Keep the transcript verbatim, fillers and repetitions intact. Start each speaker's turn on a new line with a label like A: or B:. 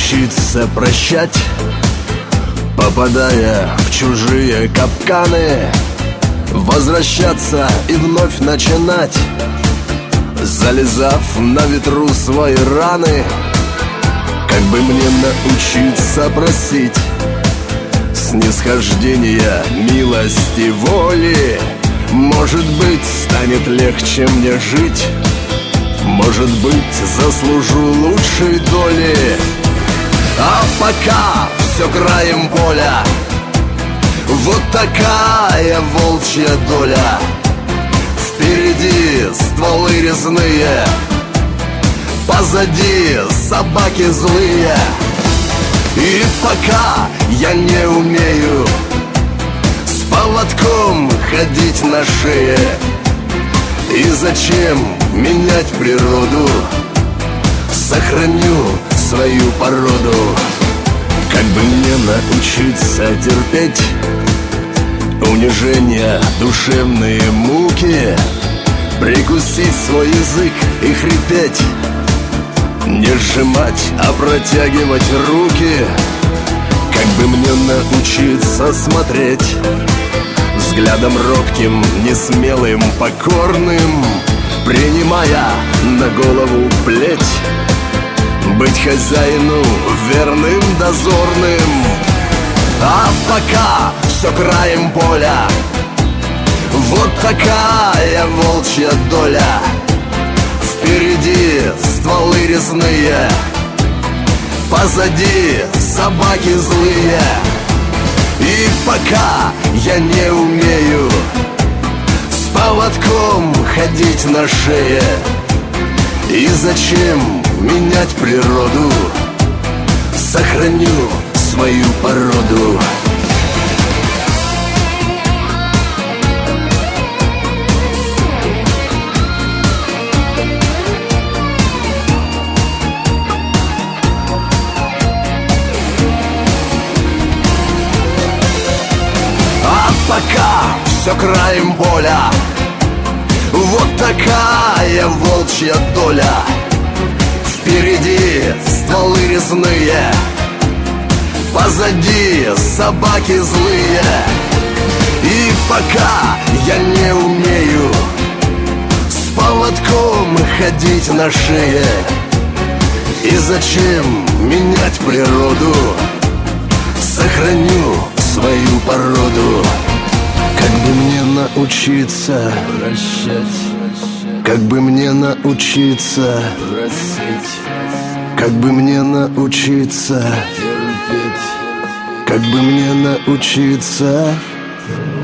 A: научиться прощать, попадая в чужие капканы, возвращаться и вновь начинать, залезав на ветру свои раны. Как бы мне научиться просить, снисхождения, милости, воли? Может быть, станет легче мне жить, может быть, заслужу лучшей доли. А пока все краем поля, вот такая волчья доля. Впереди стволы резные, позади собаки злые. И пока я не умею с поводком ходить на шее, и зачем менять природу? Сохраню свою породу. Как бы мне научиться терпеть унижения, душевные муки, прикусить свой язык и хрипеть, не сжимать, а протягивать руки? Как бы мне научиться смотреть взглядом робким, несмелым, покорным, принимая на голову плеть, быть хозяину верным, дозорным? А пока все краем поля, вот такая волчья доля. Впереди стволы резные, позади собаки злые. И пока я не умею с поводком ходить на шее, и зачем менять природу? Сохраню свою породу. А пока все краем поля, вот такая волчья доля. Впереди стволы резные, позади собаки злые. И пока я не умею с поводком ходить на шее, и зачем менять природу? Сохраню свою породу. Как бы мне научиться прощать, как бы мне научиться просить, как бы мне научиться терпеть, как бы мне научиться